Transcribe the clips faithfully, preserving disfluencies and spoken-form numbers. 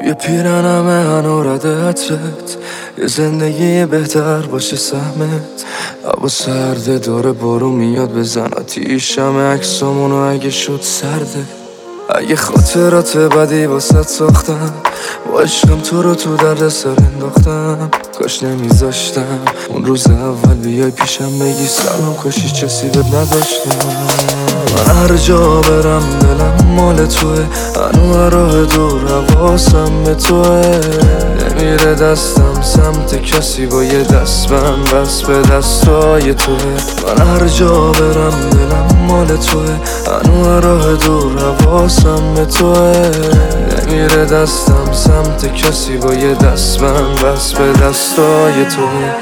روی پیرنمه هنورد عطرت، یه زندگی بهتر باشه سهمت. هوا سرده داره بارو میاد بزن آتیشم عکسامونو اگه شد سرده. اگه خاطرات بدی واسه ساختم با عشقم تو رو تو درد سر انداختم. کاش نمیذاشتم اون روز اول بیای پیشم بگی سلام، کاشی چسی بد نداشتم. من هر جا برم دلم مال توه، هنو راه دور حواسم به توه. نمیره دستم سمت کسی با یه دستبند بس به دستای توه. من هر جا برم دلم مال توه، هنو راه دور حواسم به توه. نمیره دستم سمت کسی با یه دستبند بس به دستای توه.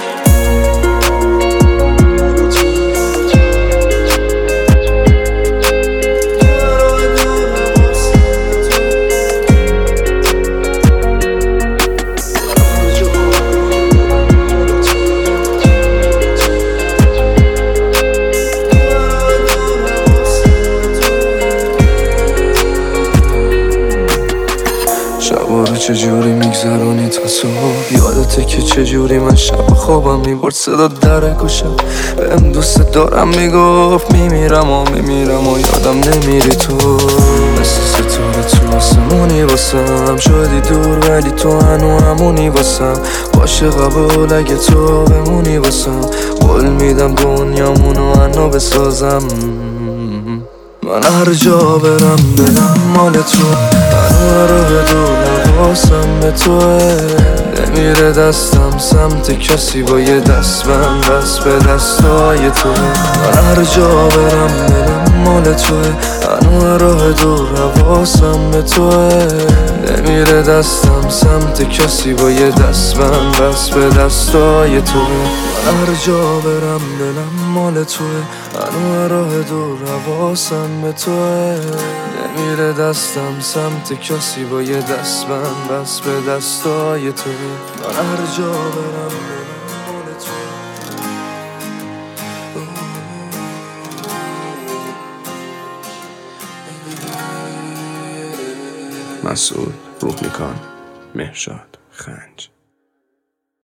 شبا رو چجوری میگذرونی تا صبح؟ یادته که چجوری من شب خوابم میبرد صدا در گوشم بهم دوست دارم میگفت میمیرم و میمیرم و یادم نمیری تو. مثل ستاره تو آسمونی واسم شدی دور ولی تو هنو همونی واسم. باشه قبول اگه تو بمونی واسم، قول میدم دنیامونو هنو بسازم. من هر جا برم دلم مال تو، هنو راه دور حواسم به توه. نمیره دستم سمت کسی با یه دستبند بس به دستای توه. من هر جا برم دلم مال توه، هنو راه دور حواسم به توه. نمیره دستم سمت کسی با یه دستبند بس به دستای توه. من هر جا برم دلم مال توه، هنو راه دور حواسم به توه. نمیره دستم سمت کسی با یه دستبند بس به دستای توه. من هر جا برم دلم مال توه. مسعود روحنیکان، مهرشاد خنج.